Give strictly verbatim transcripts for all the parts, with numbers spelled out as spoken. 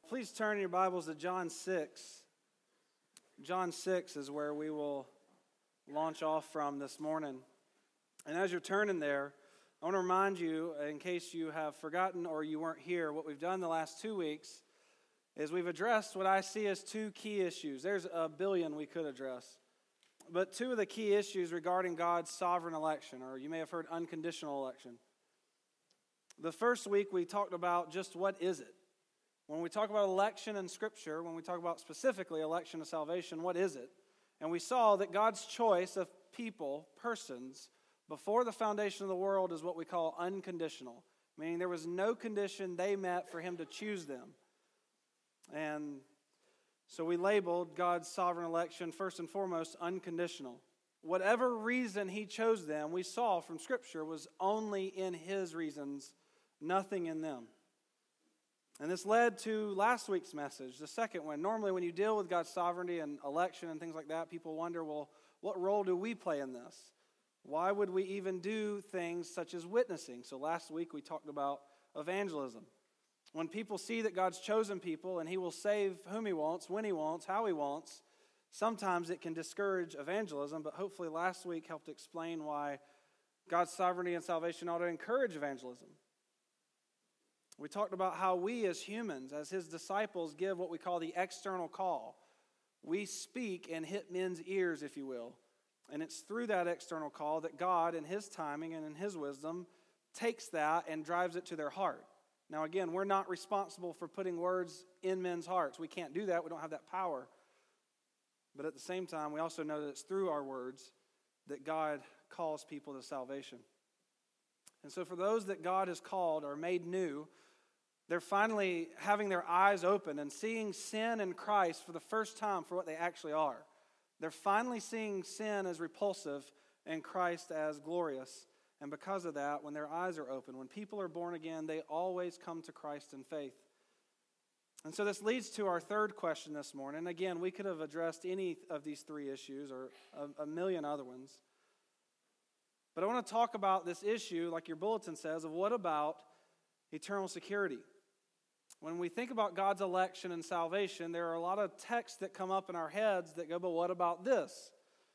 Please turn your Bibles to John six. John six is where we will launch off from this morning. And as you're turning there, I want to remind you, in case you have forgotten or you weren't here, what we've done the last two weeks is we've addressed what I see as two key issues. There's a billion we could address. But two of the key issues regarding God's sovereign election, or you may have heard unconditional election. The first week we talked about just what is it? When we talk about election in Scripture, when we talk about specifically election of salvation, what is it? And we saw that God's choice of people, persons, before the foundation of the world is what we call unconditional, meaning there was no condition they met for Him to choose them. And so we labeled God's sovereign election, first and foremost, unconditional. Whatever reason He chose them, we saw from Scripture, was only in His reasons, nothing in them. And this led to last week's message, the second one. Normally when you deal with God's sovereignty and election and things like that, people wonder, well, what role do we play in this? Why would we even do things such as witnessing? So last week we talked about evangelism. When people see that God's chosen people and He will save whom He wants, when He wants, how He wants, sometimes it can discourage evangelism, but hopefully last week helped explain why God's sovereignty and salvation ought to encourage evangelism. We talked about how we as humans, as His disciples, give what we call the external call. We speak and hit men's ears, if you will. And it's through that external call that God, in His timing and in His wisdom, takes that and drives it to their heart. Now again, we're not responsible for putting words in men's hearts. We can't do that. We don't have that power. But at the same time, we also know that it's through our words that God calls people to salvation. And so for those that God has called or made new, they're finally having their eyes open and seeing sin and Christ for the first time for what they actually are. They're finally seeing sin as repulsive and Christ as glorious. And because of that, when their eyes are open, when people are born again, they always come to Christ in faith. And so this leads to our third question this morning. Again, we could have addressed any of these three issues or a, a million other ones. But I want to talk about this issue, like your bulletin says, of what about eternal security? When we think about God's election and salvation, there are a lot of texts that come up in our heads that go, but what about this?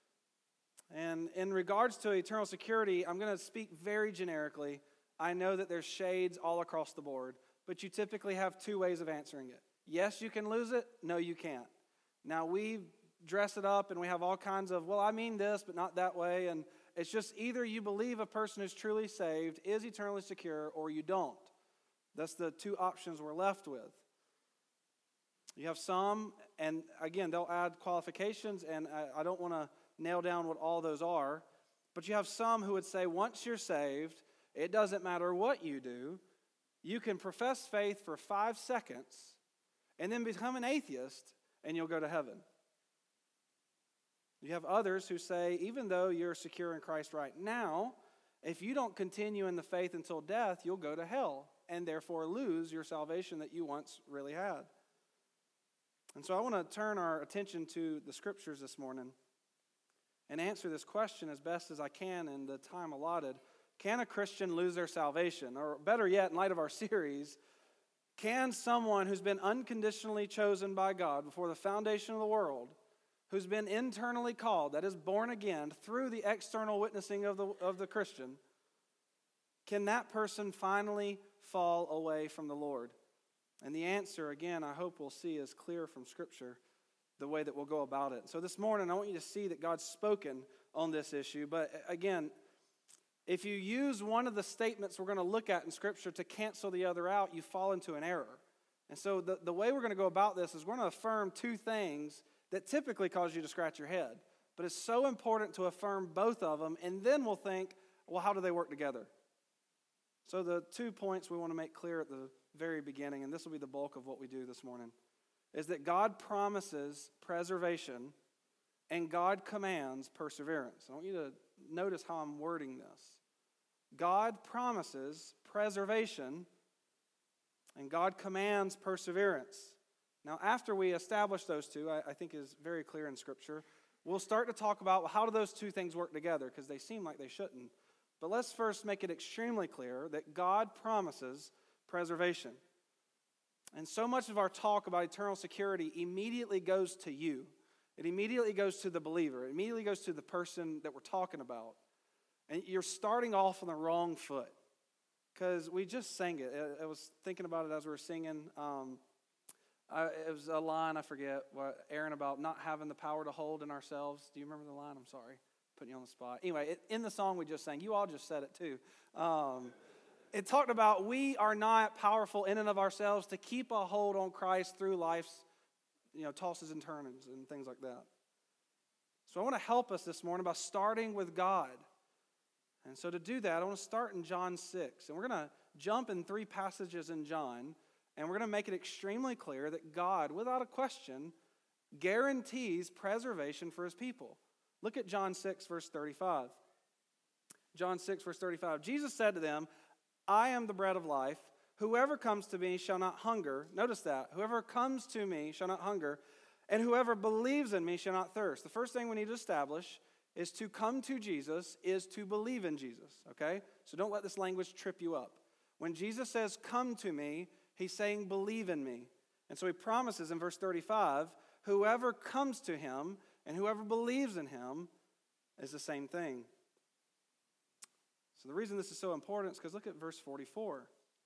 And in regards to eternal security, I'm going to speak very generically. I know that there's shades all across the board, but you typically have two ways of answering it. Yes, you can lose it. No, you can't. Now, we dress it up and we have all kinds of, well, I mean this, but not that way. And it's just either you believe a person who's truly saved is eternally secure or you don't. That's the two options we're left with. You have some, and again, they'll add qualifications, and I, I don't want to nail down what all those are, but you have some who would say once you're saved, it doesn't matter what you do. You can profess faith for five seconds and then become an atheist, and you'll go to heaven. You have others who say, even though you're secure in Christ right now, if you don't continue in the faith until death, you'll go to hell and therefore lose your salvation that you once really had. And so I want to turn our attention to the Scriptures this morning and answer this question as best as I can in the time allotted. Can a Christian lose their salvation? Or better yet, in light of our series, can someone who's been unconditionally chosen by God before the foundation of the world, who's been internally called, that is born again through the external witnessing of the, of the Christian, can that person finally fall away from the Lord? And the answer, again, I hope we'll see is clear from Scripture, the way that we'll go about it. So this morning, I want you to see that God's spoken on this issue. But again, if you use one of the statements we're going to look at in Scripture to cancel the other out, you fall into an error. And so the, the way we're going to go about this is we're going to affirm two things that typically cause you to scratch your head. But it's so important to affirm both of them, and then we'll think, well, how do they work together? So the two points we want to make clear at the very beginning, and this will be the bulk of what we do this morning, is that God promises preservation and God commands perseverance. I want you to notice how I'm wording this. God promises preservation and God commands perseverance. Now, after we establish those two, I, I think is very clear in Scripture, we'll start to talk about, well, how do those two things work together? Because they seem like they shouldn't. But let's first make it extremely clear that God promises preservation. And so much of our talk about eternal security immediately goes to you. It immediately goes to the believer. It immediately goes to the person that we're talking about. And you're starting off on the wrong foot. Because we just sang it. I was thinking about it as we were singing. Um, I, it was a line, I forget, what Aaron, about not having the power to hold in ourselves. Do you remember the line? I'm sorry. Putting you on the spot. Anyway, it, in the song we just sang, you all just said it too. Um, it talked about we are not powerful in and of ourselves to keep a hold on Christ through life's, you know, tosses and turnings and things like that. So I want to help us this morning by starting with God. And so to do that, I want to start in John six. And we're going to jump in three passages in John, and we're going to make it extremely clear that God, without a question, guarantees preservation for his people. Look at John six, verse thirty-five. John six, verse thirty-five. Jesus said to them, I am the bread of life. Whoever comes to me shall not hunger. Notice that. Whoever comes to me shall not hunger, and whoever believes in me shall not thirst. The first thing we need to establish is to come to Jesus is to believe in Jesus, okay? So don't let this language trip you up. When Jesus says, come to me, he's saying, believe in me. And so he promises in verse thirty-five, whoever comes to him and whoever believes in him is the same thing. So the reason this is so important is because look at verse forty-four.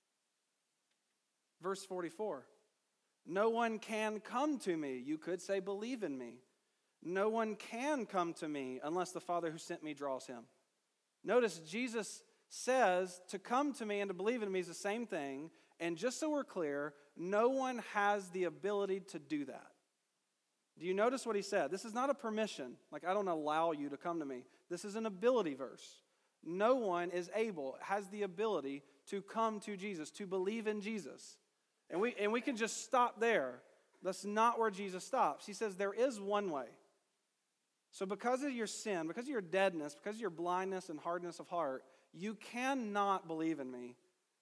Verse forty-four. No one can come to me. You could say, believe in me. No one can come to me unless the Father who sent me draws him. Notice Jesus says to come to me and to believe in me is the same thing. And just so we're clear, no one has the ability to do that. Do you notice what he said? This is not a permission. Like, I don't allow you to come to me. This is an ability verse. No one is able, has the ability to come to Jesus, to believe in Jesus. And we, and we can just stop there. That's not where Jesus stops. He says there is one way. So because of your sin, because of your deadness, because of your blindness and hardness of heart, you cannot believe in me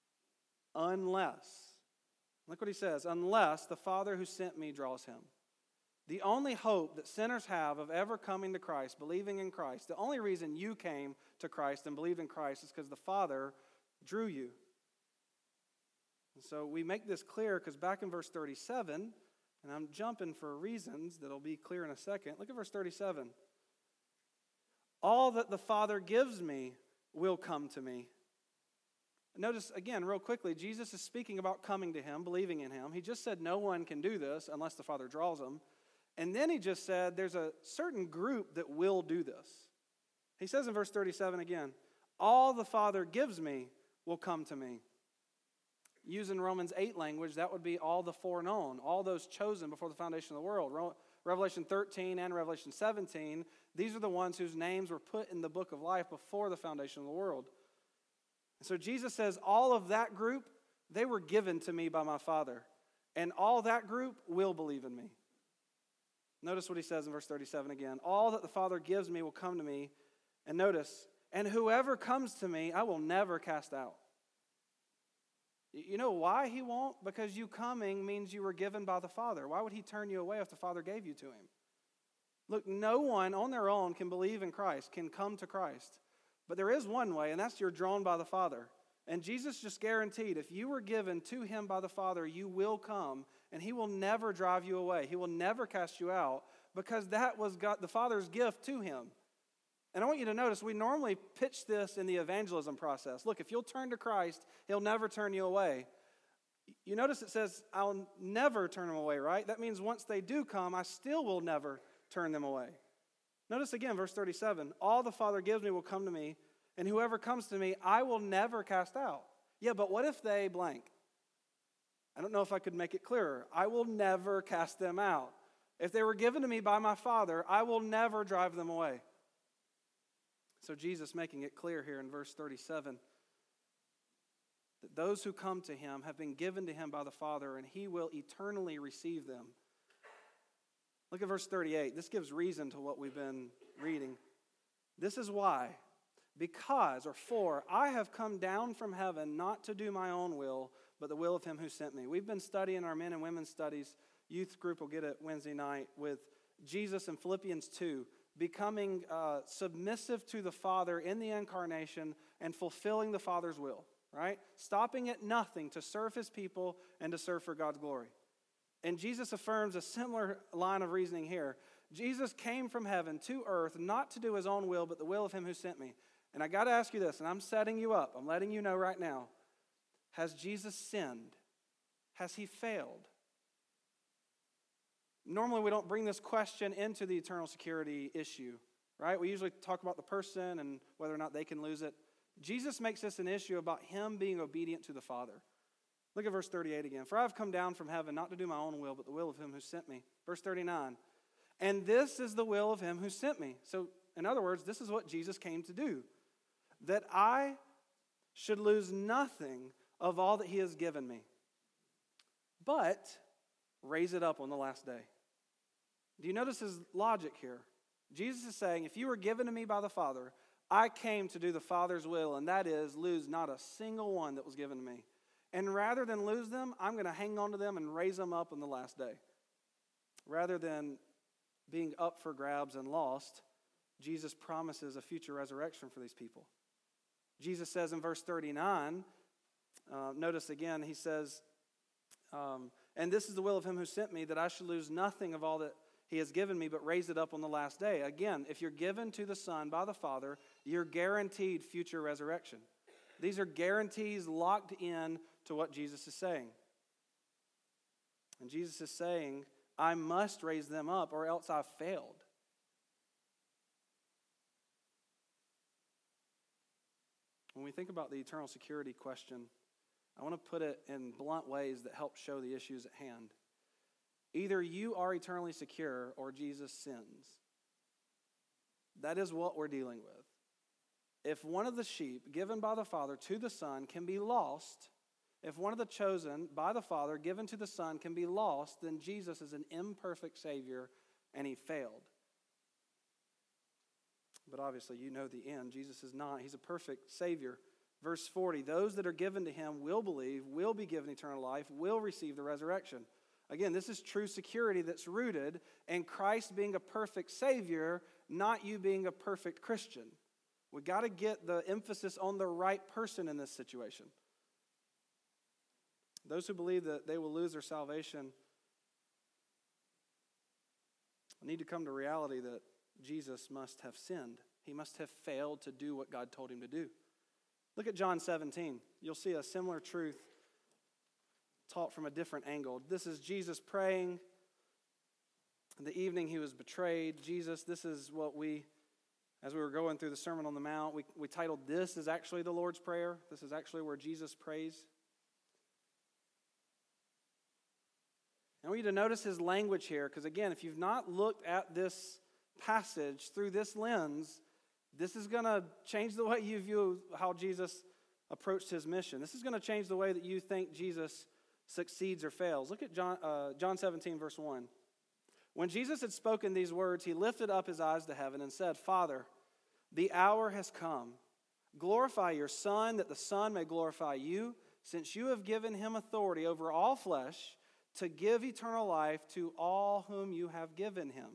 unless, look what he says, unless the Father who sent me draws him. The only hope that sinners have of ever coming to Christ, believing in Christ, the only reason you came to Christ and believed in Christ is because the Father drew you. And so we make this clear because back in verse thirty-seven, and I'm jumping for reasons that'll be clear in a second. Look at verse thirty-seven. All that the Father gives me will come to me. Notice, again, real quickly, Jesus is speaking about coming to him, believing in him. He just said no one can do this unless the Father draws them. And then he just said there's a certain group that will do this. He says in verse thirty-seven again, all the Father gives me will come to me. Using Romans eight language, that would be all the foreknown, all those chosen before the foundation of the world. Revelation thirteen and Revelation seventeen, these are the ones whose names were put in the book of life before the foundation of the world. And so Jesus says, all of that group, they were given to me by my Father. And all that group will believe in me. Notice what he says in verse thirty-seven again. All that the Father gives me will come to me. And notice, and whoever comes to me, I will never cast out. You know why he won't? Because you coming means you were given by the Father. Why would he turn you away if the Father gave you to him? Look, no one on their own can believe in Christ, can come to Christ. But there is one way, and that's you're drawn by the Father. And Jesus just guaranteed if you were given to him by the Father, you will come, and he will never drive you away. He will never cast you out because that was God, the Father's gift to him. And I want you to notice, we normally pitch this in the evangelism process. Look, if you'll turn to Christ, he'll never turn you away. You notice it says, I'll never turn them away, right? That means once they do come, I still will never turn them away. Notice again, verse thirty-seven, all the Father gives me will come to me, and whoever comes to me, I will never cast out. Yeah, but what if they blank? I don't know if I could make it clearer. I will never cast them out. If they were given to me by my Father, I will never drive them away. So Jesus making it clear here in verse thirty-seven that those who come to him have been given to him by the Father, and he will eternally receive them. Look at verse thirty-eight. This gives reason to what we've been reading. This is why, because, or for, I have come down from heaven not to do my own will, but the will of him who sent me. We've been studying our men and women's studies. Youth group will get it Wednesday night with Jesus in Philippians two. Becoming uh, submissive to the Father in the incarnation and fulfilling the Father's will, right? Stopping at nothing to serve his people and to serve for God's glory. And Jesus affirms a similar line of reasoning here. Jesus came from heaven to earth not to do his own will, but the will of him who sent me. And I got to ask you this, and I'm setting you up. I'm letting you know right now. Has Jesus sinned? Has he failed? Normally, we don't bring this question into the eternal security issue, right? We usually talk about the person and whether or not they can lose it. Jesus makes this an issue about him being obedient to the Father. Look at verse thirty-eight again. For I have come down from heaven not to do my own will, but the will of him who sent me. Verse thirty-nine. And this is the will of him who sent me. So, in other words, this is what Jesus came to do. That I should lose nothing of all that he has given me, but raise it up on the last day. Do you notice his logic here? Jesus is saying, if you were given to me by the Father, I came to do the Father's will, and that is lose not a single one that was given to me. And rather than lose them, I'm going to hang on to them and raise them up on the last day. Rather than being up for grabs and lost, Jesus promises a future resurrection for these people. Jesus says in verse thirty-nine, uh, notice again, he says, um, and this is the will of him who sent me, that I should lose nothing of all that he has given me, but raise it up on the last day. Again, if you're given to the Son by the Father, you're guaranteed future resurrection. These are guarantees locked in to what Jesus is saying. And Jesus is saying, I must raise them up or else I've failed. When we think about the eternal security question, I want to put it in blunt ways that help show the issues at hand. Either you are eternally secure or Jesus sins. That is what we're dealing with. If one of the sheep given by the Father to the Son can be lost, if one of the chosen by the Father given to the Son can be lost, then Jesus is an imperfect Savior and he failed. But obviously you know the end. Jesus is not. He's a perfect Savior. Verse forty, those that are given to him will believe, will be given eternal life, will receive the resurrection. Again, this is true security that's rooted in Christ being a perfect Savior, not you being a perfect Christian. We got to get the emphasis on the right person in this situation. Those who believe that they will lose their salvation need to come to reality that Jesus must have sinned. He must have failed to do what God told him to do. Look at John seventeen. You'll see a similar truth taught from a different angle. This is Jesus praying. In the evening he was betrayed. Jesus, this is what we, as we were going through the Sermon on the Mount, we, we titled this is actually the Lord's Prayer. This is actually where Jesus prays. I want you to notice his language here, because again, if you've not looked at this passage through this lens, this is going to change the way you view how Jesus approached his mission. This is going to change the way that you think Jesus succeeds or fails. Look at John, uh, John seventeen, verse one. When Jesus had spoken these words, he lifted up his eyes to heaven and said, Father, the hour has come. Glorify your Son, that the Son may glorify you, since you have given him authority over all flesh to give eternal life to all whom you have given him.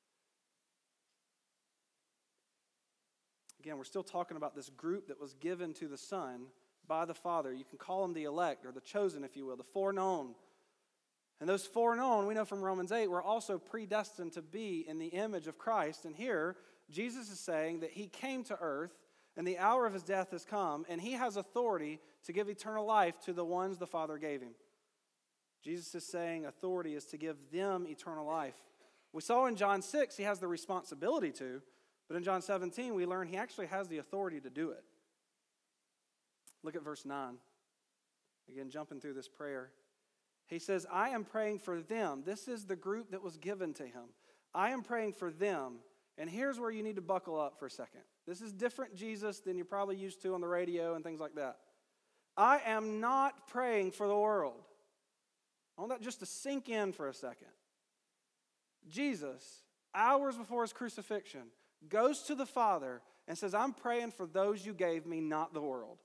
Again, we're still talking about this group that was given to the Son by the Father. You can call them the elect or the chosen, if you will, the foreknown. And those foreknown, we know from Romans eight, were also predestined to be in the image of Christ. And here, Jesus is saying that he came to earth and the hour of his death has come, and he has authority to give eternal life to the ones the Father gave him. Jesus is saying authority is to give them eternal life. We saw in John six, he has the responsibility to, but in John seventeen, we learn he actually has the authority to do it. Look at verse nine. Again, jumping through this prayer. He says, I am praying for them. This is the group that was given to him. I am praying for them. And here's where you need to buckle up for a second. This is different Jesus than you're probably used to on the radio and things like that. I am not praying for the world. I want that just to sink in for a second. Jesus, hours before his crucifixion, goes to the Father and says, I'm praying for those you gave me, not the world.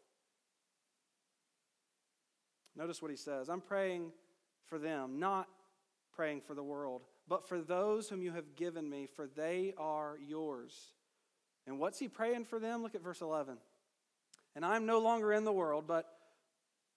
Notice what he says. I'm praying for them, not praying for the world, but for those whom you have given me, for they are yours. And what's he praying for them? Look at verse eleven. And I am no longer in the world, but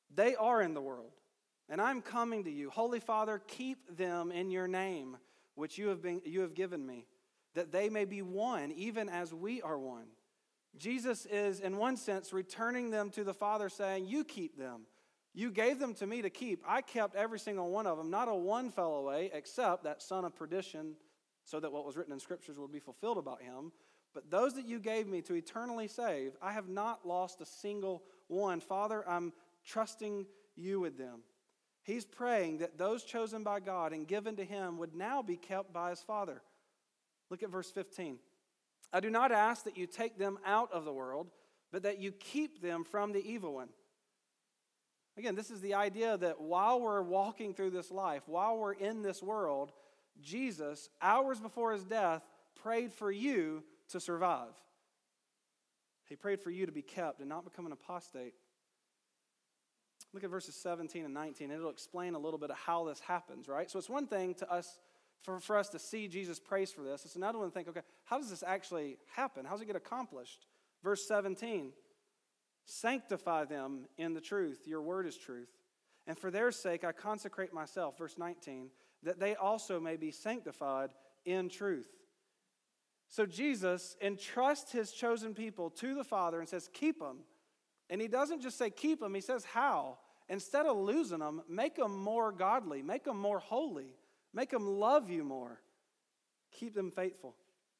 They are in the world, and I'm coming to you. Holy Father, keep them in your name, which you have been you have given me, that they may be one, even as we are one. Jesus is, in one sense, returning them to the Father, saying, you keep them. You gave them to me to keep. I kept every single one of them. Not a one fell away, except that son of perdition, so that what was written in Scriptures would be fulfilled about him. But those that you gave me to eternally save, I have not lost a single one. Father, I'm trusting you with them. He's praying that those chosen by God and given to him would now be kept by his Father. Look at verse fifteen. I do not ask that you take them out of the world, but that you keep them from the evil one. Again, this is the idea that while we're walking through this life, while we're in this world, Jesus, hours before his death, prayed for you to survive. He prayed for you to be kept and not become an apostate. Look at verses seventeen and nineteen. It'll explain a little bit of how this happens, right? So it's one thing to us for, for us to see Jesus prays for this. It's another one to think, okay, how does this actually happen? How does it get accomplished? Verse seventeen, sanctify them in the truth. Your word is truth. And for their sake I consecrate myself, verse nineteen, that they also may be sanctified in truth. So Jesus entrusts his chosen people to the Father and says, keep them. And he doesn't just say keep them, he says how. Instead of losing them, make them more godly, make them more holy, make them love you more. Keep them faithful.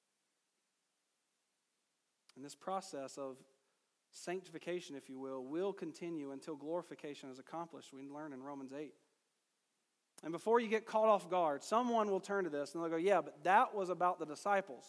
And this process of sanctification, if you will, will continue until glorification is accomplished. We learn in Romans eight. And before you get caught off guard, someone will turn to this and they'll go, yeah, but that was about the disciples.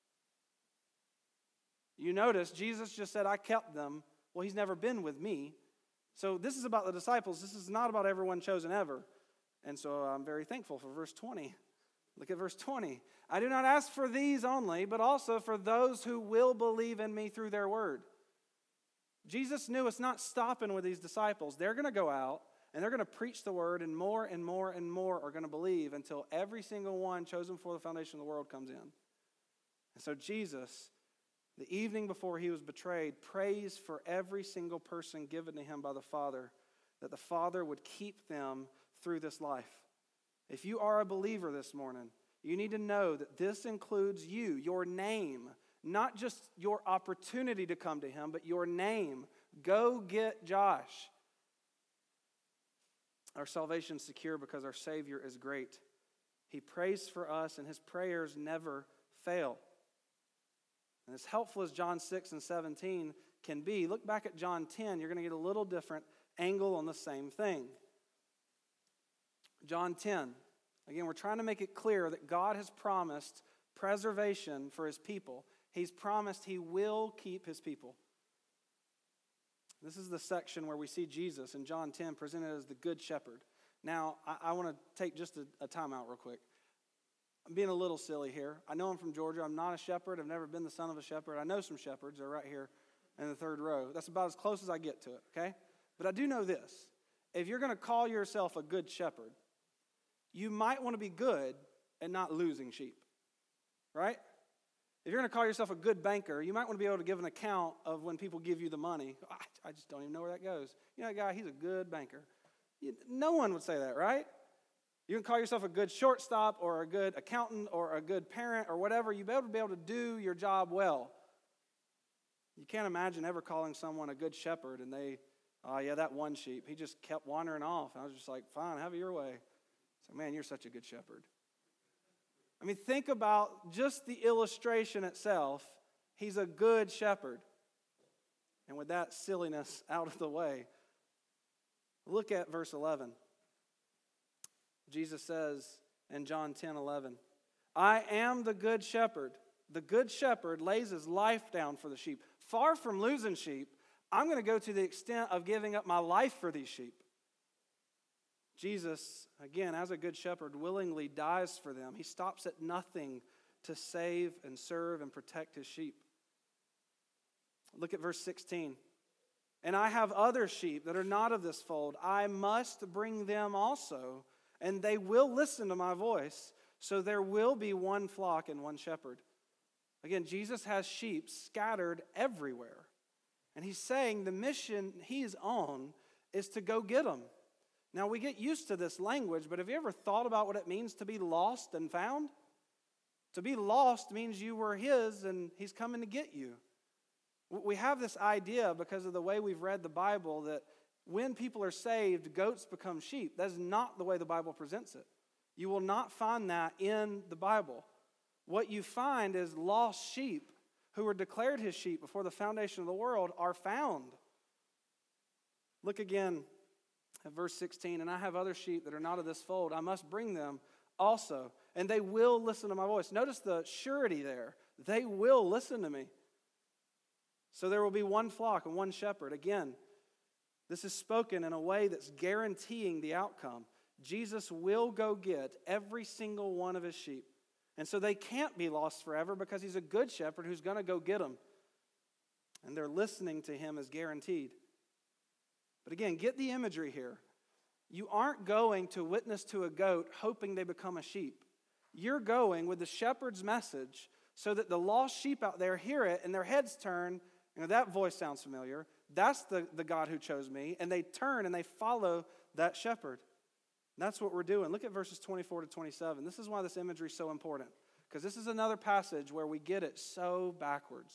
You notice Jesus just said, I kept them. Well, he's never been with me. So this is about the disciples. This is not about everyone chosen ever. And so I'm very thankful for verse twenty. Look at verse twenty. I do not ask for these only, but also for those who will believe in me through their word. Jesus knew it's not stopping with these disciples. They're going to go out and they're going to preach the word, and more and more and more are going to believe until every single one chosen before the foundation of the world comes in. And so Jesus, the evening before he was betrayed, prays for every single person given to him by the Father, that the Father would keep them through this life. If you are a believer this morning, you need to know that this includes you, your name, not just your opportunity to come to him, but your name. Go get Josh. Our salvation is secure because our Savior is great. He prays for us, and his prayers never fail. And as helpful as John six and seventeen can be, look back at John ten. You're going to get a little different angle on the same thing. John ten. Again, we're trying to make it clear that God has promised preservation for his people. He's promised he will keep his people. This is the section where we see Jesus in John ten presented as the good shepherd. Now, I, I want to take just a, a time out real quick. I'm being a little silly here. I know I'm from Georgia. I'm not a shepherd. I've never been the son of a shepherd. I know some shepherds. They're right here in the third row. That's about as close as I get to it, okay? But I do know this. If you're going to call yourself a good shepherd, you might want to be good at not losing sheep, right? If you're going to call yourself a good banker, you might want to be able to give an account of when people give you the money. I, I just don't even know where that goes. You know that guy, he's a good banker. You, no one would say that, right? You can call yourself a good shortstop or a good accountant or a good parent or whatever. You better be able to do your job well. You can't imagine ever calling someone a good shepherd and they, oh yeah, that one sheep, he just kept wandering off. And I was just like, fine, have it your way. So man, you're such a good shepherd. I mean, think about just the illustration itself. He's a good shepherd. And with that silliness out of the way, look at verse eleven. Jesus says in John ten eleven, I am the good shepherd. The good shepherd lays his life down for the sheep. Far from losing sheep, I'm going to go to the extent of giving up my life for these sheep. Jesus, again, as a good shepherd, willingly dies for them. He stops at nothing to save and serve and protect his sheep. Look at verse sixteen. And I have other sheep that are not of this fold. I must bring them also, and they will listen to my voice. So there will be one flock and one shepherd. Again, Jesus has sheep scattered everywhere. And he's saying the mission he's on is to go get them. Now, we get used to this language, but have you ever thought about what it means to be lost and found? To be lost means you were his and he's coming to get you. We have this idea because of the way we've read the Bible that when people are saved, goats become sheep. That's not the way the Bible presents it. You will not find that in the Bible. What you find is lost sheep who were declared his sheep before the foundation of the world are found. Look again at verse sixteen. And I have other sheep that are not of this fold. I must bring them also, and they will listen to my voice. Notice the surety there. They will listen to me. So there will be one flock and one shepherd. Again, this is spoken in a way that's guaranteeing the outcome. Jesus will go get every single one of his sheep. And so they can't be lost forever because he's a good shepherd who's going to go get them. And their listening to him is guaranteed. But again, get the imagery here. You aren't going to witness to a goat hoping they become a sheep. You're going with the shepherd's message so that the lost sheep out there hear it and their heads turn. You know, that voice sounds familiar. That's the, the God who chose me. And they turn and they follow that shepherd. That's what we're doing. Look at verses twenty-four to twenty-seven. This is why this imagery is so important. Because this is another passage where we get it so backwards.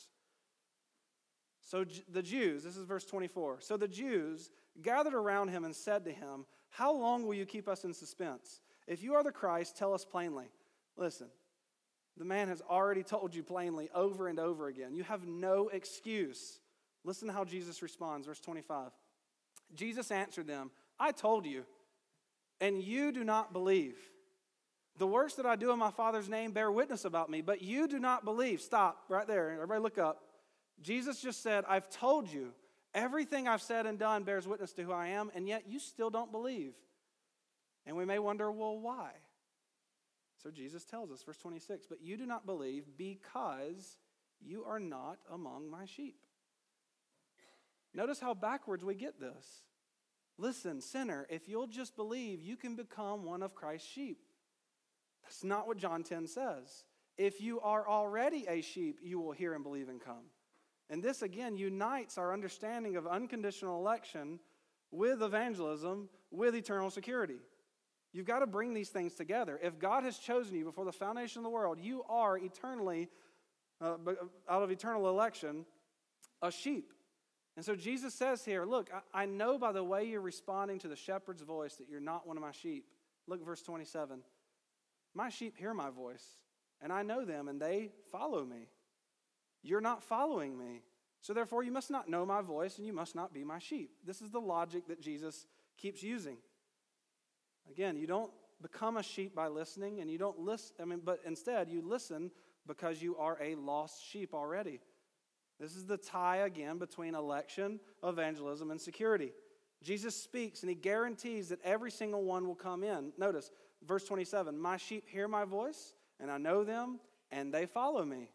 So the Jews, this is verse twenty-four. So the Jews gathered around him and said to him, how long will you keep us in suspense? If you are the Christ, tell us plainly. Listen, the man has already told you plainly over and over again. You have no excuse. Listen to how Jesus responds, verse twenty-five. Jesus answered them, I told you, and you do not believe. The works that I do in my Father's name bear witness about me, but you do not believe. Stop right there. Everybody look up. Jesus just said, I've told you. Everything I've said and done bears witness to who I am, and yet you still don't believe. And we may wonder, well, why? So Jesus tells us, verse twenty-six, but you do not believe because you are not among my sheep. Notice how backwards we get this. Listen, sinner, if you'll just believe, you can become one of Christ's sheep. That's not what John ten says. If you are already a sheep, you will hear and believe and come. And this, again, unites our understanding of unconditional election with evangelism, with eternal security. You've got to bring these things together. If God has chosen you before the foundation of the world, you are eternally, uh, out of eternal election, a sheep. And so Jesus says here, look, I, I know by the way you're responding to the shepherd's voice that you're not one of my sheep. Look, verse twenty-seven. My sheep hear my voice, and I know them, and they follow me. You're not following me. So therefore, you must not know my voice, and you must not be my sheep. This is the logic that Jesus keeps using. Again, you don't become a sheep by listening, and you don't listen, I mean, but instead you listen because you are a lost sheep already. This is the tie again between election, evangelism, and security. Jesus speaks, and he guarantees that every single one will come in. Notice, verse twenty-seven, my sheep hear my voice, and I know them, and they follow me.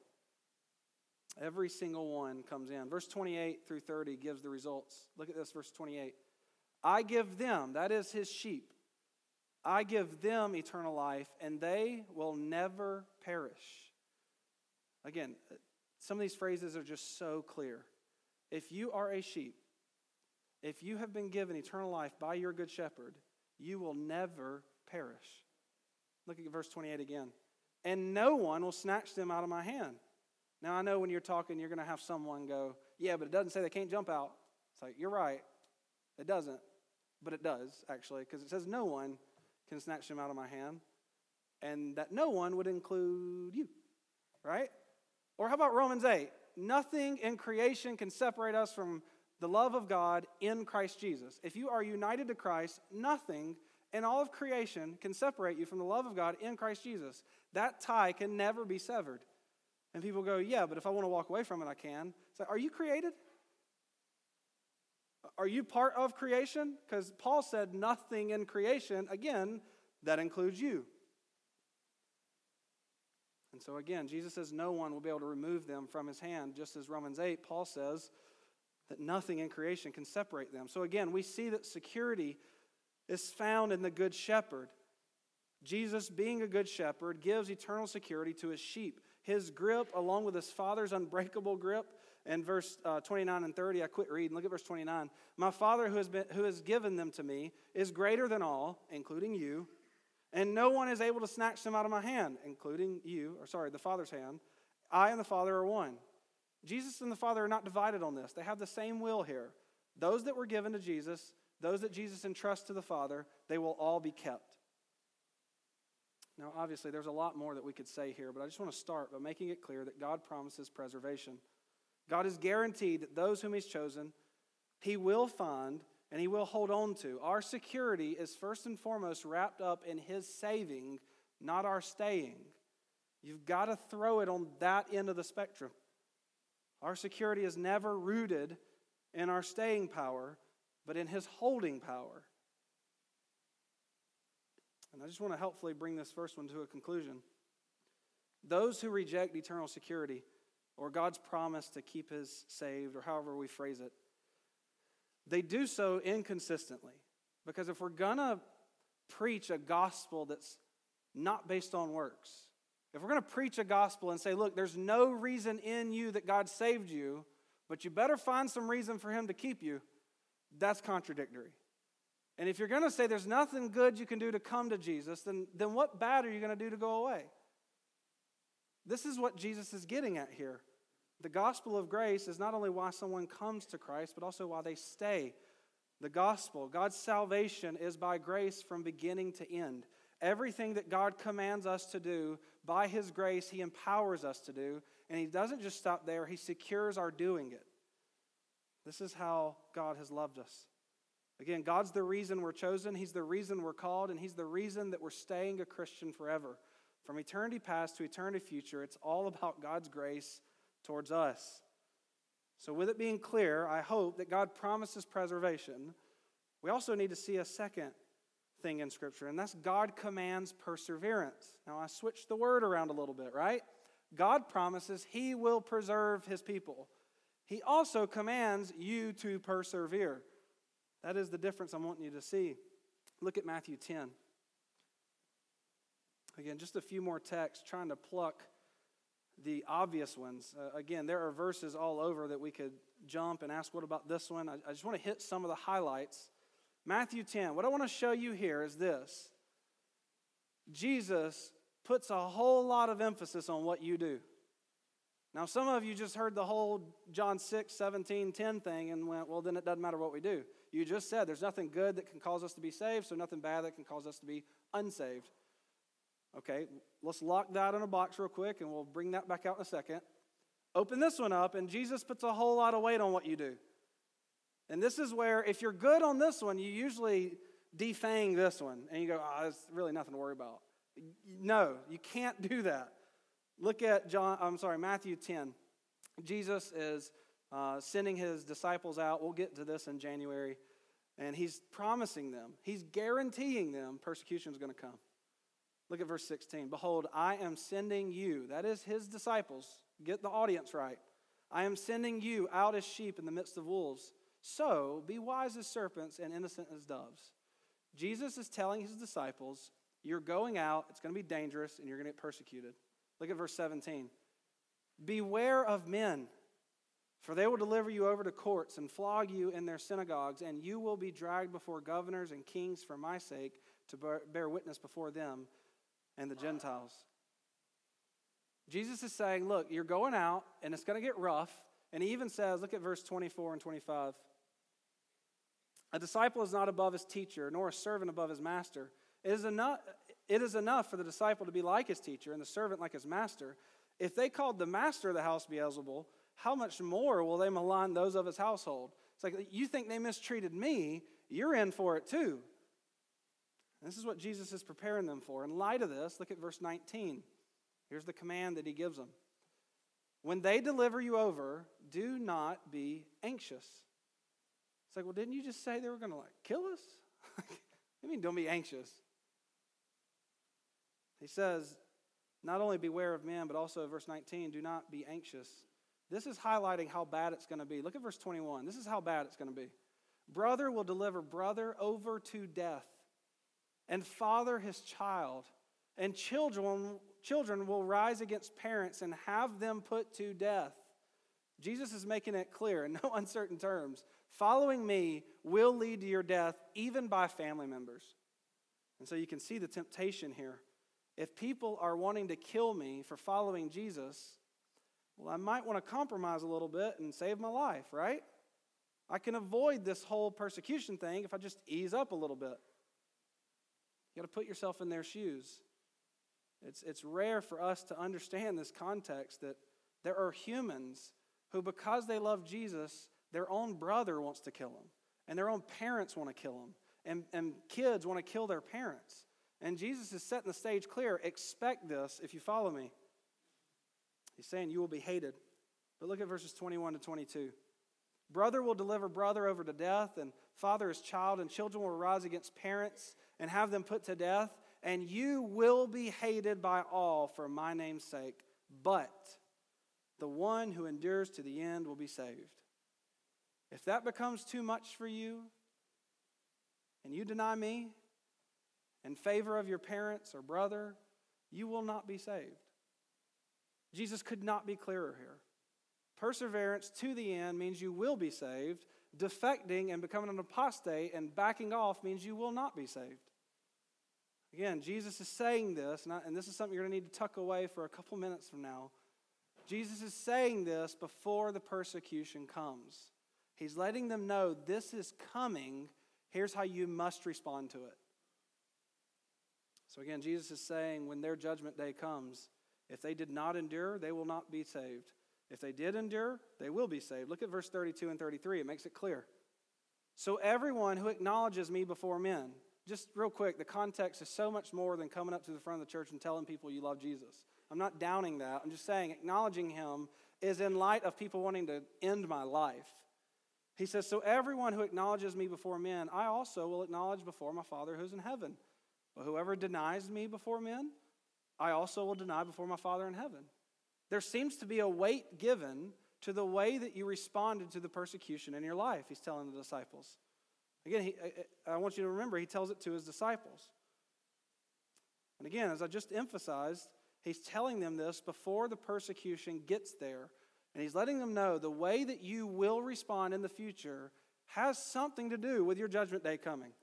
Every single one comes in. Verse twenty-eight through thirty gives the results. Look at this, verse twenty-eight. I give them, that is his sheep, I give them eternal life, and they will never perish. Again, some of these phrases are just so clear. If you are a sheep, if you have been given eternal life by your good shepherd, you will never perish. Look at verse twenty-eight again. And no one will snatch them out of my hand. Now, I know when you're talking, you're going to have someone go, yeah, but it doesn't say they can't jump out. It's like, you're right. It doesn't. But it does, actually, because it says no one can snatch them out of my hand. And that no one would include you, right? Or how about Romans eight? Nothing in creation can separate us from the love of God in Christ Jesus. If you are united to Christ, nothing in all of creation can separate you from the love of God in Christ Jesus. That tie can never be severed. And people go, yeah, but if I want to walk away from it, I can. It's like, are you created? Are you part of creation? Because Paul said nothing in creation, again, that includes you. And so again, Jesus says no one will be able to remove them from his hand, just as Romans eight, Paul says that nothing in creation can separate them. So again, we see that security is found in the good shepherd. Jesus, being a good shepherd, gives eternal security to his sheep. His grip, along with his Father's unbreakable grip, in verse uh, twenty-nine and thirty. I quit reading. Look at verse twenty-nine. My Father who has been who has given them to me is greater than all, including you, and no one is able to snatch them out of my hand, including you, or sorry, the Father's hand. I and the Father are one. Jesus and the Father are not divided on this. They have the same will here. Those that were given to Jesus, those that Jesus entrusts to the Father, they will all be kept. Now, obviously, there's a lot more that we could say here, but I just want to start by making it clear that God promises preservation. God has guaranteed that those whom He's chosen, He will find and He will hold on to. Our security is first and foremost wrapped up in His saving, not our staying. You've got to throw it on that end of the spectrum. Our security is never rooted in our staying power, but in His holding power. And I just want to helpfully bring this first one to a conclusion. Those who reject eternal security, or God's promise to keep His saved, or however we phrase it, they do so inconsistently. Because if we're going to preach a gospel that's not based on works, if we're going to preach a gospel and say, look, there's no reason in you that God saved you, but you better find some reason for Him to keep you, that's contradictory. And if you're going to say there's nothing good you can do to come to Jesus, then, then what bad are you going to do to go away? This is what Jesus is getting at here. The gospel of grace is not only why someone comes to Christ, but also why they stay. The gospel, God's salvation, is by grace from beginning to end. Everything that God commands us to do, by His grace, He empowers us to do. And He doesn't just stop there, He secures our doing it. This is how God has loved us. Again, God's the reason we're chosen, He's the reason we're called, and He's the reason that we're staying a Christian forever. From eternity past to eternity future, it's all about God's grace towards us. So with it being clear, I hope that God promises preservation. We also need to see a second thing in Scripture, and that's God commands perseverance. Now, I switched the word around a little bit, right? God promises He will preserve His people. He also commands you to persevere. That is the difference I'm wanting you to see. Look at Matthew ten. Again, just a few more texts trying to pluck the obvious ones. Uh, again, there are verses all over that we could jump and ask, what about this one? I, I just want to hit some of the highlights. Matthew ten. What I want to show you here is this. Jesus puts a whole lot of emphasis on what you do. Now, some of you just heard the whole John six, seventeen, ten thing and went, well, then it doesn't matter what we do. You just said there's nothing good that can cause us to be saved, so nothing bad that can cause us to be unsaved. Okay, let's lock that in a box real quick, and we'll bring that back out in a second. Open this one up, and Jesus puts a whole lot of weight on what you do. And this is where, if you're good on this one, you usually defang this one, and you go, oh, there's really nothing to worry about. No, you can't do that. Look at John. I'm sorry, Matthew ten. Jesus is uh, sending His disciples out. We'll get to this in January. And He's promising them, He's guaranteeing them persecution is going to come. Look at verse sixteen. Behold, I am sending you. That is His disciples. Get the audience right. I am sending you out as sheep in the midst of wolves. So be wise as serpents and innocent as doves. Jesus is telling His disciples, you're going out, it's going to be dangerous, and you're going to get persecuted. Look at verse seventeen. Beware of men, for they will deliver you over to courts and flog you in their synagogues, and you will be dragged before governors and kings for my sake to bear witness before them and the Gentiles. Jesus is saying, look, you're going out, and it's going to get rough. And He even says, look at verse twenty-four and twenty-five. A disciple is not above his teacher, nor a servant above his master. It is enough, it is enough for the disciple to be like his teacher and the servant like his master. If they called the master of the house Beelzebul, how much more will they malign those of his household? It's like, you think they mistreated me, you're in for it too. And this is what Jesus is preparing them for. In light of this, look at verse nineteen. Here's the command that He gives them. When they deliver you over, do not be anxious. It's like, well, didn't you just say they were going to like kill us? I mean, don't be anxious. He says, not only beware of men, but also verse nineteen, do not be anxious. This is highlighting how bad it's going to be. Look at verse twenty-one. This is how bad it's going to be. Brother will deliver brother over to death, and father his child, and children, children will rise against parents and have them put to death. Jesus is making it clear in no uncertain terms. Following me will lead to your death, even by family members. And so you can see the temptation here. If people are wanting to kill me for following Jesus, well, I might want to compromise a little bit and save my life, right? I can avoid this whole persecution thing if I just ease up a little bit. You got to put yourself in their shoes. It's, it's rare for us to understand this context that there are humans who, because they love Jesus, their own brother wants to kill them, and their own parents want to kill them, and, and kids want to kill their parents. And Jesus is setting the stage clear. Expect this if you follow me. He's saying you will be hated. But look at verses twenty-one to twenty-two. Brother will deliver brother over to death, and father his child, and children will rise against parents and have them put to death, and you will be hated by all for my name's sake. But the one who endures to the end will be saved. If that becomes too much for you, and you deny me in favor of your parents or brother, you will not be saved. Jesus could not be clearer here. Perseverance to the end means you will be saved. Defecting and becoming an apostate and backing off means you will not be saved. Again, Jesus is saying this, and, I, and this is something you're going to need to tuck away for a couple minutes from now. Jesus is saying this before the persecution comes. He's letting them know this is coming. Here's how you must respond to it. So again, Jesus is saying when their judgment day comes, if they did not endure, they will not be saved. If they did endure, they will be saved. Look at verse thirty-two and thirty-three. It makes it clear. So everyone who acknowledges me before men. Just real quick, the context is so much more than coming up to the front of the church and telling people you love Jesus. I'm not downing that. I'm just saying acknowledging him is in light of people wanting to end my life. He says, so everyone who acknowledges me before men, I also will acknowledge before my Father who's in heaven. But whoever denies me before men, I also will deny before my Father in heaven. There seems to be a weight given to the way that you responded to the persecution in your life, he's telling the disciples. Again, he, I want you to remember, he tells it to his disciples. And again, as I just emphasized, he's telling them this before the persecution gets there. And he's letting them know the way that you will respond in the future has something to do with your judgment day coming.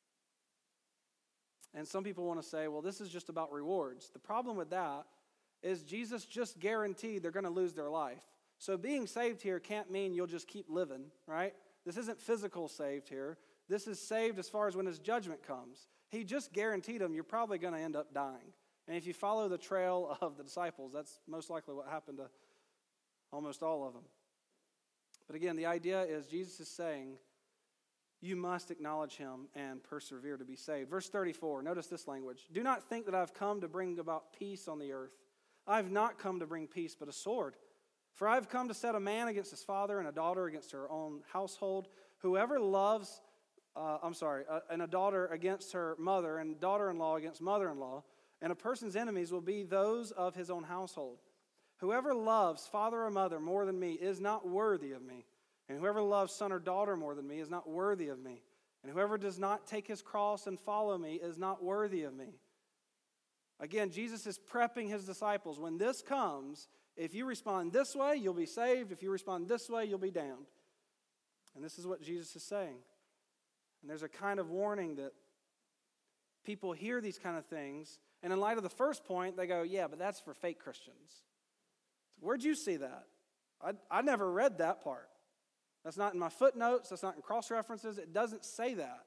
And some people want to say, well, this is just about rewards. The problem with that is Jesus just guaranteed they're going to lose their life. So being saved here can't mean you'll just keep living, right? This isn't physical saved here. This is saved as far as when his judgment comes. He just guaranteed them you're probably going to end up dying. And if you follow the trail of the disciples, that's most likely what happened to almost all of them. But again, the idea is Jesus is saying, you must acknowledge him and persevere to be saved. Verse thirty-four, notice this language. Do not think that I've come to bring about peace on the earth. I've not come to bring peace, but a sword. For I've come to set a man against his father and a daughter against her own household. Whoever loves, uh, I'm sorry, uh, and a daughter against her mother and daughter-in-law against mother-in-law. And a person's enemies will be those of his own household. Whoever loves father or mother more than me is not worthy of me. And whoever loves son or daughter more than me is not worthy of me. And whoever does not take his cross and follow me is not worthy of me. Again, Jesus is prepping his disciples. When this comes, if you respond this way, you'll be saved. If you respond this way, you'll be damned. And this is what Jesus is saying. And there's a kind of warning that people hear these kind of things, and in light of the first point, they go, yeah, but that's for fake Christians. Where'd you see that? I, I never read that part. That's not in my footnotes. That's not in cross-references. It doesn't say that.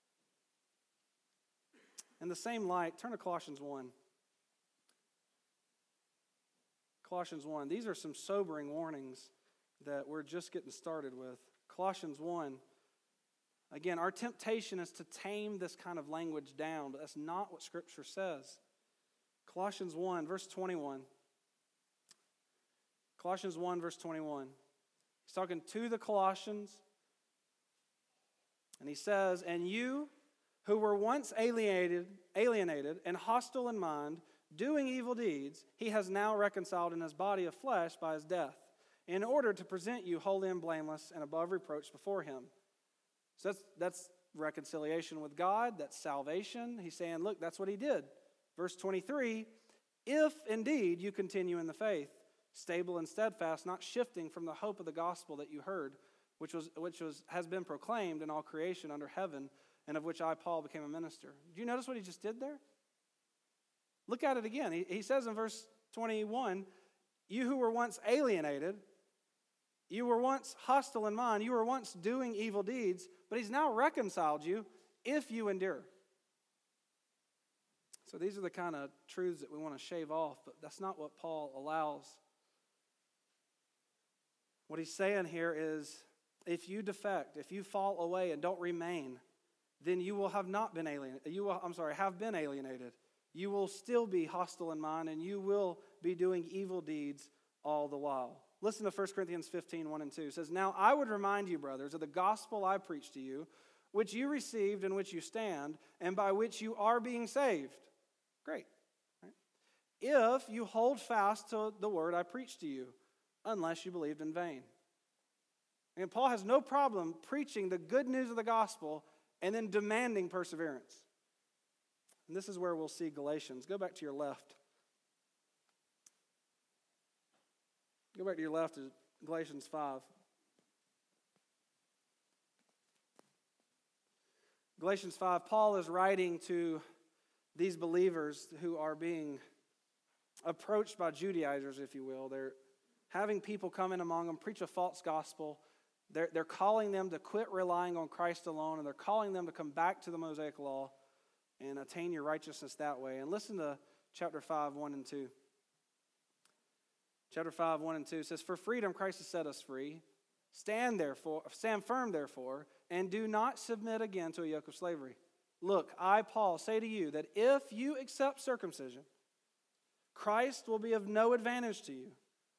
In the same light, turn to Colossians one. Colossians one. These are some sobering warnings that we're just getting started with. Colossians one. Again, our temptation is to tame this kind of language down, but that's not what Scripture says. Colossians one, verse twenty-one. Colossians one, verse twenty-one. He's talking to the Colossians, and he says, and you who were once alienated, alienated and hostile in mind, doing evil deeds, he has now reconciled in his body of flesh by his death, in order to present you holy and blameless and above reproach before him. So that's, that's reconciliation with God. That's salvation. He's saying, look, that's what he did. Verse twenty-three, if indeed you continue in the faith, stable and steadfast, not shifting from the hope of the gospel that you heard, which was which was has been proclaimed in all creation under heaven, and of which I, Paul, became a minister. Do you notice what he just did there? Look at it again. He, he says in verse twenty-one, you who were once alienated, you were once hostile in mind, you were once doing evil deeds, but he's now reconciled you if you endure. So these are the kind of truths that we want to shave off, but that's not what Paul allows. What he's saying here is, if you defect, if you fall away and don't remain, then you will have not been alienated. You will, I'm sorry, have been alienated. You will still be hostile in mind, and you will be doing evil deeds all the while. Listen to First Corinthians fifteen, one and two. It says, now I would remind you, brothers, of the gospel I preached to you, which you received, in which you stand, and by which you are being saved. Great. Right? If you hold fast to the word I preached to you, unless you believed in vain. And Paul has no problem preaching the good news of the gospel and then demanding perseverance. And this is where we'll see Galatians. Go back to your left. Go back to your left to Galatians five. Galatians five, Paul is writing to these believers who are being approached by Judaizers, if you will. They're having people come in among them, preach a false gospel. They're, they're calling them to quit relying on Christ alone, and they're calling them to come back to the Mosaic law and attain your righteousness that way. And listen to chapter five, one and two. Chapter five, one and two says, for freedom Christ has set us free. Stand therefore, stand firm therefore, and do not submit again to a yoke of slavery. Look, I, Paul, say to you that if you accept circumcision, Christ will be of no advantage to you.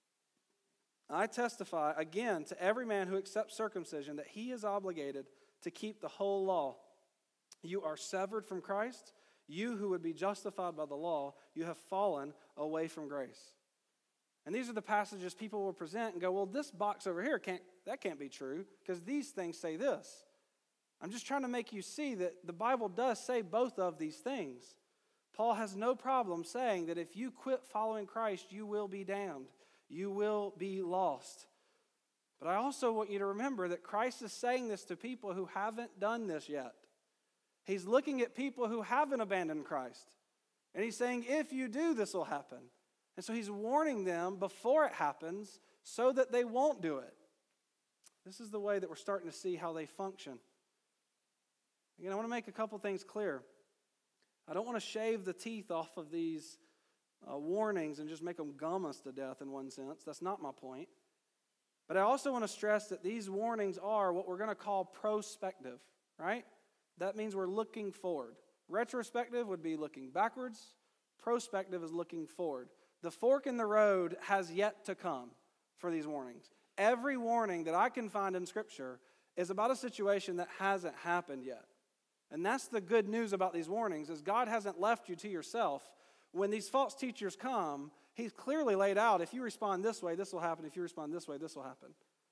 I testify again to every man who accepts circumcision that he is obligated to keep the whole law. You are severed from Christ. You who would be justified by the law, you have fallen away from grace. And these are the passages people will present and go, well, this box over here, can't that can't be true because these things say this. I'm just trying to make you see that the Bible does say both of these things. Paul has no problem saying that if you quit following Christ, you will be damned. You will be lost. But I also want you to remember that Christ is saying this to people who haven't done this yet. He's looking at people who haven't abandoned Christ. And he's saying, if you do, this will happen. And so he's warning them before it happens so that they won't do it. This is the way that we're starting to see how they function. Again, I want to make a couple things clear. I don't want to shave the teeth off of these uh, warnings and just make them gum us to death in one sense. That's not my point. But I also want to stress that these warnings are what we're going to call prospective, right? That means we're looking forward. Retrospective would be looking backwards. Prospective is looking forward. The fork in the road has yet to come for these warnings. Every warning that I can find in Scripture is about a situation that hasn't happened yet. And that's the good news about these warnings, is God hasn't left you to yourself. When these false teachers come, he's clearly laid out, if you respond this way, this will happen. If you respond this way, this will happen.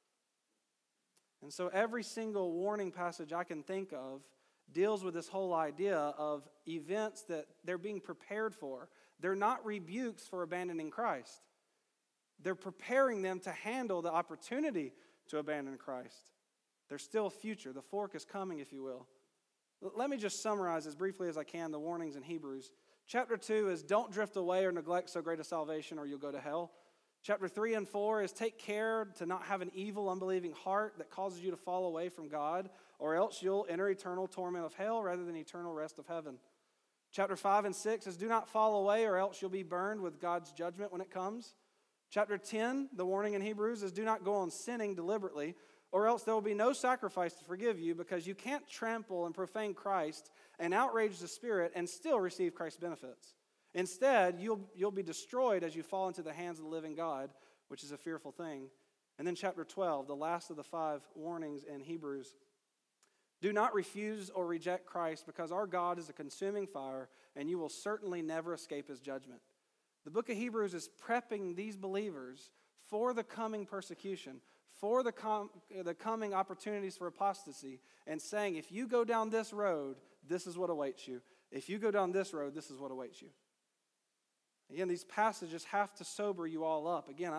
And so every single warning passage I can think of deals with this whole idea of events that they're being prepared for. They're not rebukes for abandoning Christ. They're preparing them to handle the opportunity to abandon Christ. There's still a future. The fork is coming, if you will. Let me just summarize as briefly as I can the warnings in Hebrews. Chapter two is don't drift away or neglect so great a salvation or you'll go to hell. Chapter three and four is take care to not have an evil, unbelieving heart that causes you to fall away from God, or else you'll enter eternal torment of hell rather than eternal rest of heaven. Chapter five and six is do not fall away or else you'll be burned with God's judgment when it comes. Chapter ten, the warning in Hebrews, is do not go on sinning deliberately, or else there will be no sacrifice to forgive you, because you can't trample and profane Christ and outrage the Spirit and still receive Christ's benefits. Instead, you'll, you'll be destroyed as you fall into the hands of the living God, which is a fearful thing. And then chapter twelve, the last of the five warnings in Hebrews. Do not refuse or reject Christ, because our God is a consuming fire, and you will certainly never escape his judgment. The book of Hebrews is prepping these believers for the coming persecution, for the, com- the coming opportunities for apostasy, and saying, if you go down this road, this is what awaits you. If you go down this road, this is what awaits you. Again, these passages have to sober you all up. Again, I,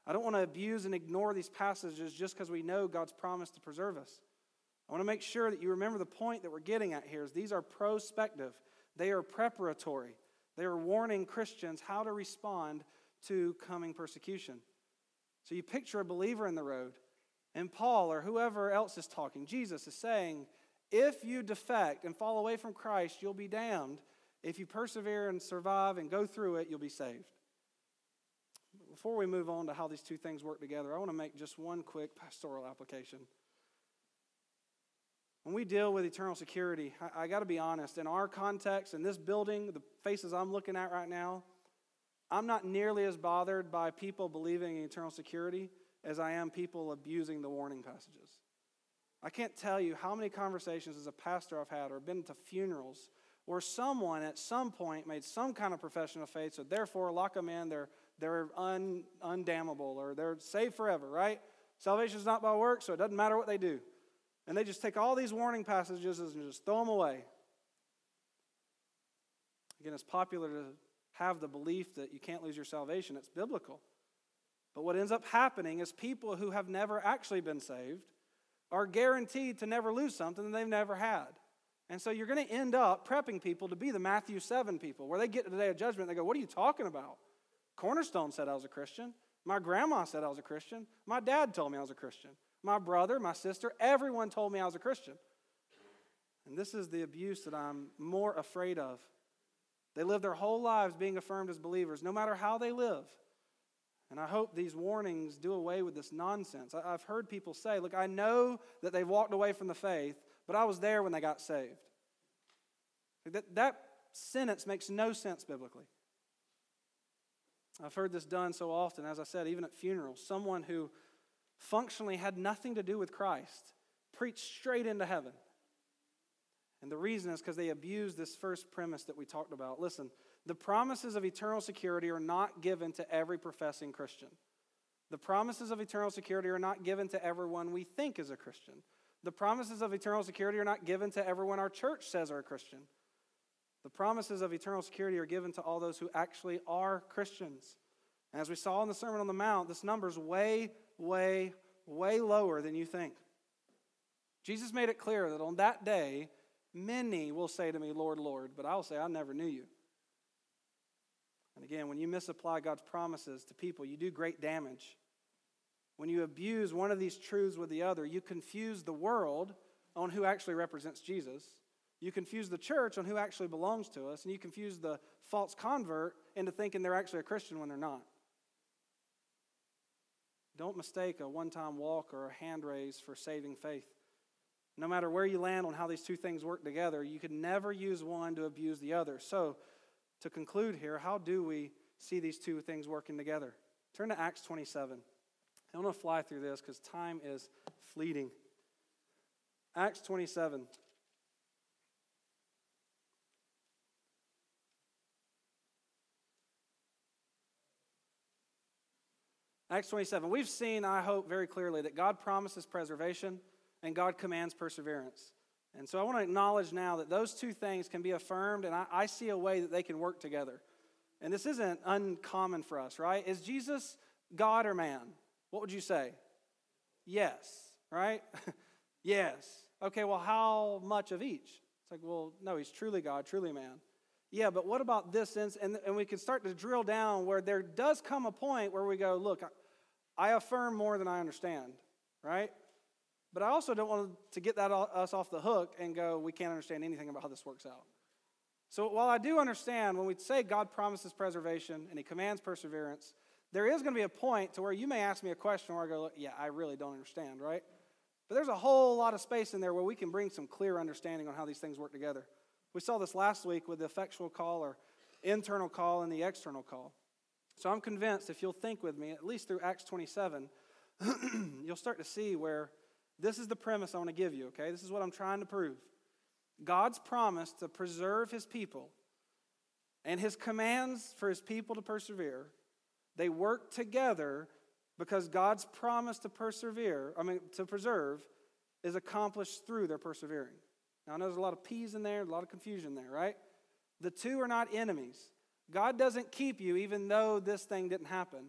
I don't want to abuse and ignore these passages just because we know God's promised to preserve us. I want to make sure that you remember the point that we're getting at here is these are prospective. They are preparatory. They are warning Christians how to respond to coming persecution. So you picture a believer in the road, and Paul or whoever else is talking, Jesus is saying, if you defect and fall away from Christ, you'll be damned. If you persevere and survive and go through it, you'll be saved. Before we move on to how these two things work together, I want to make just one quick pastoral application. When we deal with eternal security, I, I got to be honest, in our context, in this building, the faces I'm looking at right now, I'm not nearly as bothered by people believing in eternal security as I am people abusing the warning passages. I can't tell you how many conversations as a pastor I've had or been to funerals where someone at some point made some kind of profession of faith, so therefore lock them in, they're, they're un, undamnable or they're saved forever, right? Salvation is not by works, so it doesn't matter what they do. And they just take all these warning passages and just throw them away. Again, it's popular to have the belief that you can't lose your salvation. It's biblical. But what ends up happening is people who have never actually been saved are guaranteed to never lose something that they've never had. And so you're going to end up prepping people to be the Matthew seven people, where they get to the day of judgment and they go, what are you talking about? Cornerstone said I was a Christian. My grandma said I was a Christian. My dad told me I was a Christian. My brother, my sister, everyone told me I was a Christian. And this is the abuse that I'm more afraid of. They live their whole lives being affirmed as believers, no matter how they live. And I hope these warnings do away with this nonsense. I've heard people say, look, I know that they've walked away from the faith, but I was there when they got saved. That, that sentence makes no sense biblically. I've heard this done so often, as I said, even at funerals. Someone who functionally had nothing to do with Christ preached straight into heaven. And the reason is because they abused this first premise that we talked about. Listen, the promises of eternal security are not given to every professing Christian. The promises of eternal security are not given to everyone we think is a Christian. The promises of eternal security are not given to everyone our church says are a Christian. The promises of eternal security are given to all those who actually are Christians. And as we saw in the Sermon on the Mount, this number is way, way, way lower than you think. Jesus made it clear that on that day, many will say to me, Lord, Lord, but I will say, I never knew you. And again, when you misapply God's promises to people, you do great damage. When you abuse one of these truths with the other, you confuse the world on who actually represents Jesus. You confuse the church on who actually belongs to us, and you confuse the false convert into thinking they're actually a Christian when they're not. Don't mistake a one-time walk or a hand raise for saving faith. No matter where you land on how these two things work together, you can never use one to abuse the other. So, to conclude here, how do we see these two things working together? Turn to Acts twenty-seven. I don't want to fly through this because time is fleeting. Acts twenty-seven. Acts twenty-seven. We've seen, I hope, very clearly that God promises preservation and God commands perseverance. And so I want to acknowledge now that those two things can be affirmed, and I, I see a way that they can work together. And this isn't uncommon for us, right? Is Jesus God or man? What would you say? Yes, right? Yes. Okay, well, how much of each? It's like, well, no, he's truly God, truly man. Yeah, but what about this? And, and we can start to drill down where there does come a point where we go, look, I, I affirm more than I understand, right? But I also don't want to get that us off the hook and go, we can't understand anything about how this works out. So while I do understand when we say God promises preservation and he commands perseverance, there is going to be a point to where you may ask me a question where I go, yeah, I really don't understand, right? But there's a whole lot of space in there where we can bring some clear understanding on how these things work together. We saw this last week with the effectual call or internal call and the external call. So I'm convinced if you'll think with me, at least through Acts twenty-seven, you'll start to see where this is the premise I want to give you, okay? This is what I'm trying to prove. God's promise to preserve his people and his commands for his people to persevere, they work together because God's promise to persevere, I mean, to preserve, is accomplished through their persevering. Now, I know there's a lot of P's in there, a lot of confusion there, right? The two are not enemies. God doesn't keep you even though this thing didn't happen.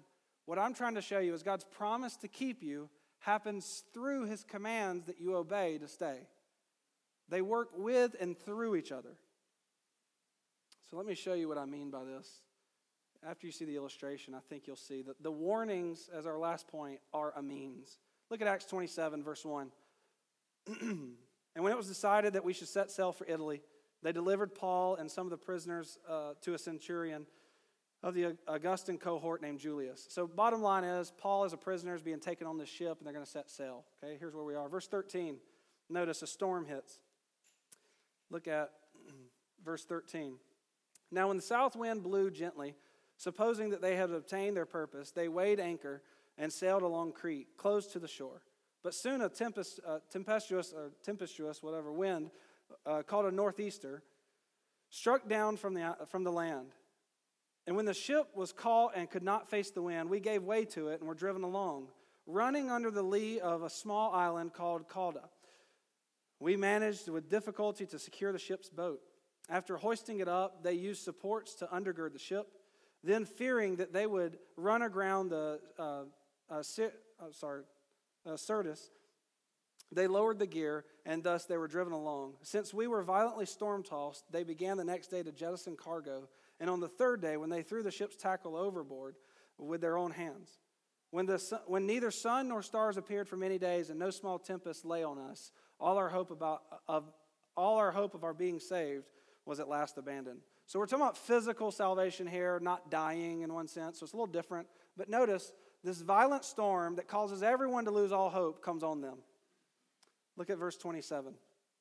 What I'm trying to show you is God's promise to keep you happens through his commands that you obey to stay. They work with and through each other. So let me show you what I mean by this. After you see the illustration, I think you'll see that the warnings, as our last point, are a means. Look at Acts twenty-seven, verse one. And when it was decided that we should set sail for Italy, they delivered Paul and some of the prisoners uh, to a centurion of the Augustan cohort named Julius. So bottom line is, Paul as a prisoner is being taken on this ship, and they're going to set sail. Okay, here's where we are. Verse thirteen, notice a storm hits. Look at verse thirteen. Now when the south wind blew gently, supposing that they had obtained their purpose, they weighed anchor and sailed along Crete, close to the shore. But soon a tempest, uh, tempestuous, or tempestuous, whatever, wind, uh, called a northeaster, struck down from the, uh, from the land. And when the ship was caught and could not face the wind, we gave way to it and were driven along, running under the lee of a small island called Cauda. We managed with difficulty to secure the ship's boat. After hoisting it up, they used supports to undergird the ship. Then, fearing that they would run aground the uh, uh, uh, sorry, uh, Syrtis, they lowered the gear, and thus they were driven along. Since we were violently storm-tossed, they began the next day to jettison cargo. And on the third day, when they threw the ship's tackle overboard with their own hands, when the sun, when neither sun nor stars appeared for many days, and no small tempest lay on us, all our hope about of all our hope of our being saved was at last abandoned. So we're talking about physical salvation here, not dying in one sense. So it's a little different. But notice, this violent storm that causes everyone to lose all hope comes on them. Look at verse twenty-seven.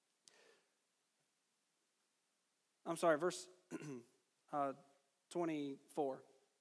I'm sorry, verse uh, twenty-four.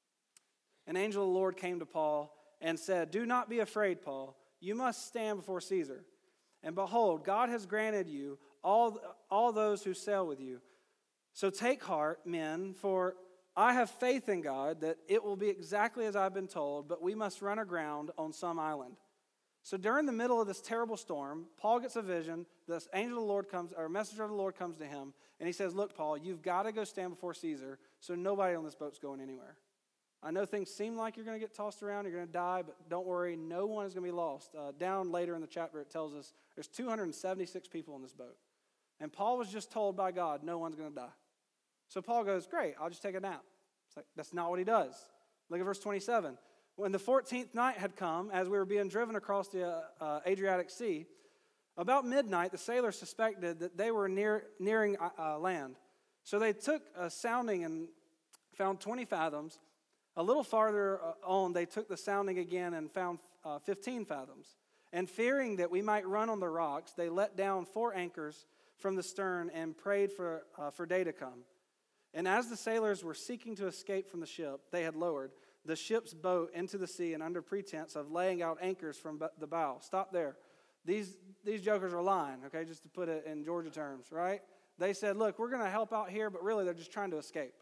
An angel of the Lord came to Paul and said, "Do not be afraid, Paul. You must stand before Caesar. And behold, God has granted you all, all those who sail with you. So take heart, men, for I have faith in God that it will be exactly as I've been told, but we must run aground on some island." So during the middle of this terrible storm, Paul gets a vision. This angel of the Lord comes, or a messenger of the Lord comes to him, and he says, "Look, Paul, you've got to go stand before Caesar, so nobody on this boat's going anywhere. I know things seem like you're going to get tossed around, you're going to die, but don't worry, no one is going to be lost." Uh, down later in the chapter, it tells us there's two hundred seventy-six people on this boat. And Paul was just told by God, no one's going to die. So Paul goes, "Great, I'll just take a nap." It's like, that's not what he does. Look at verse twenty-seven. When the fourteenth night had come, as we were being driven across the uh, uh, Adriatic Sea, about midnight, the sailors suspected that they were near nearing uh, land. So they took a sounding and found twenty fathoms. A little farther on, they took the sounding again and found uh, fifteen fathoms. And fearing that we might run on the rocks, they let down four anchors from the stern and prayed for, uh, for day to come. And as the sailors were seeking to escape from the ship, they had lowered the ship's boat into the sea, and under pretense of laying out anchors from the bow. Stop there. These, these jokers are lying, okay, just to put it in Georgia terms, right? They said, look, we're going to help out here, but really they're just trying to escape.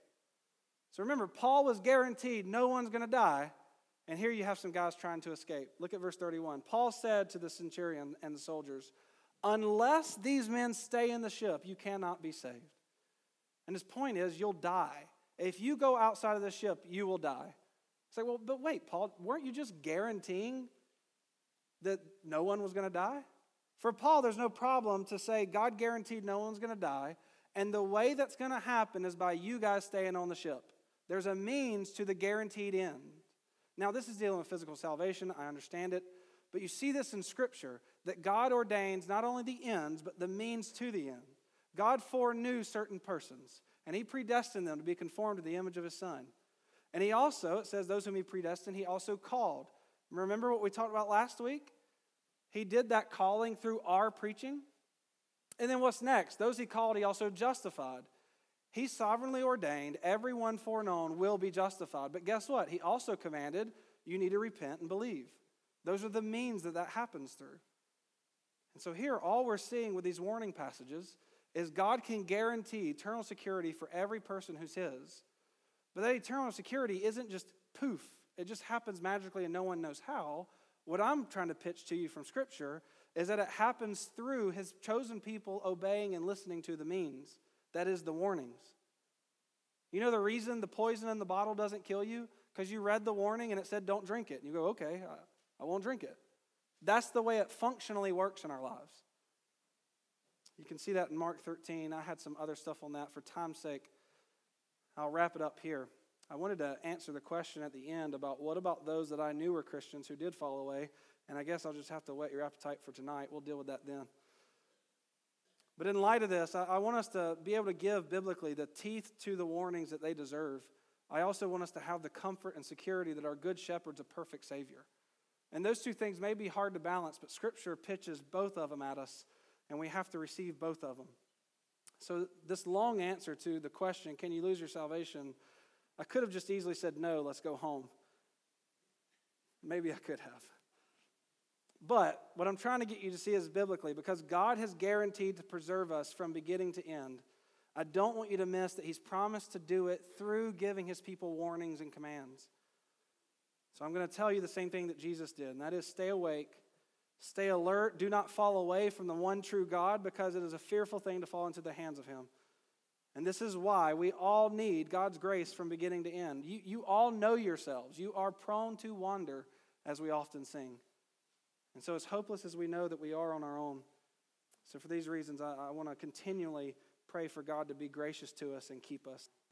So remember, Paul was guaranteed no one's going to die, and here you have some guys trying to escape. Look at verse thirty-one. Paul said to the centurion and the soldiers, "Unless these men stay in the ship, you cannot be saved." And his point is, you'll die. If you go outside of the ship, you will die. It's like, well, but wait, Paul, weren't you just guaranteeing that no one was going to die? For Paul, there's no problem to say God guaranteed no one's going to die, and the way that's going to happen is by you guys staying on the ship. There's a means to the guaranteed end. Now, this is dealing with physical salvation. I understand it. But you see this in Scripture, that God ordains not only the ends, but the means to the end. God foreknew certain persons, and he predestined them to be conformed to the image of his Son. And he also, it says those whom he predestined, he also called. Remember what we talked about last week? He did that calling through our preaching. And then what's next? Those he called, he also justified. He sovereignly ordained everyone foreknown will be justified. But guess what? He also commanded you need to repent and believe. Those are the means that that happens through. And so here, all we're seeing with these warning passages is God can guarantee eternal security for every person who's his. But that eternal security isn't just poof. It just happens magically and no one knows how. What I'm trying to pitch to you from Scripture is that it happens through his chosen people obeying and listening to the means. That is the warnings. You know the reason the poison in the bottle doesn't kill you? Because you read the warning and it said don't drink it. And you go, okay, I, I won't drink it. That's the way it functionally works in our lives. You can see that in Mark thirteen. I had some other stuff on that. For time's sake, I'll wrap it up here. I wanted to answer the question at the end about what about those that I knew were Christians who did fall away. And I guess I'll just have to whet your appetite for tonight. We'll deal with that then. But in light of this, I, I want us to be able to give biblically the teeth to the warnings that they deserve. I also want us to have the comfort and security that our good shepherd's a perfect Savior. And those two things may be hard to balance, but Scripture pitches both of them at us, and we have to receive both of them. So this long answer to the question, can you lose your salvation? I could have just easily said, no, let's go home. Maybe I could have. But what I'm trying to get you to see is biblically, because God has guaranteed to preserve us from beginning to end, I don't want you to miss that He's promised to do it through giving His people warnings and commands. So I'm going to tell you the same thing that Jesus did, and that is stay awake, stay alert, do not fall away from the one true God, because it is a fearful thing to fall into the hands of Him. And this is why we all need God's grace from beginning to end. You, you all know yourselves. You are prone to wander, as we often sing. And so as hopeless as we know that we are on our own, so for these reasons, I, I want to continually pray for God to be gracious to us and keep us.